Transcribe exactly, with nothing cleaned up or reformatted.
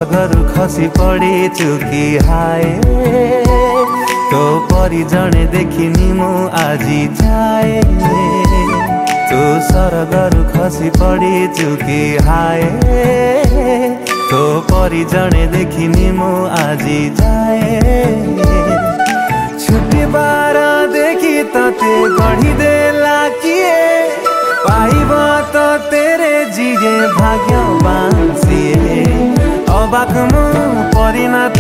सरगरु खसी पड़ी चुकी हाय तो परी जने देखिनी मु आजी जाए तो सरगरु खसी पड़ी चुकी हाय तो परी जने देखिनी मु आजी जाए छुट्टी बार देखी ते गढ़ी देला किए पाइब तो तेरे जिए भाग्यवान सिए अबाक मु परिणत